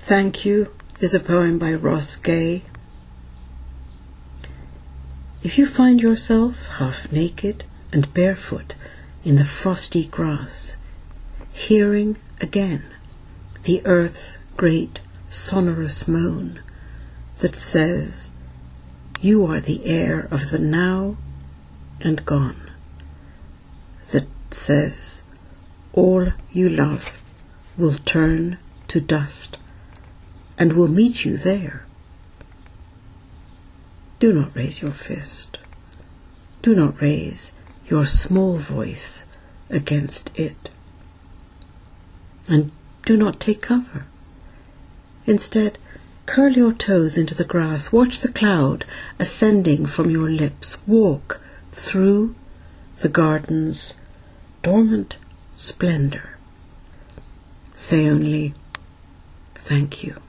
Thank You is a poem by Ross Gay. If you find yourself half naked and barefoot in the frosty grass, hearing again the earth's great sonorous moan that says, you are the air of the now and gone, that says, all you love will turn to dust and will meet you there. Do not raise your fist. Do not raise your small voice against it. And do not take cover. Instead, curl your toes into the grass. Watch the cloud ascending from your lips. Walk through the garden's dormant splendor. Say only, thank you.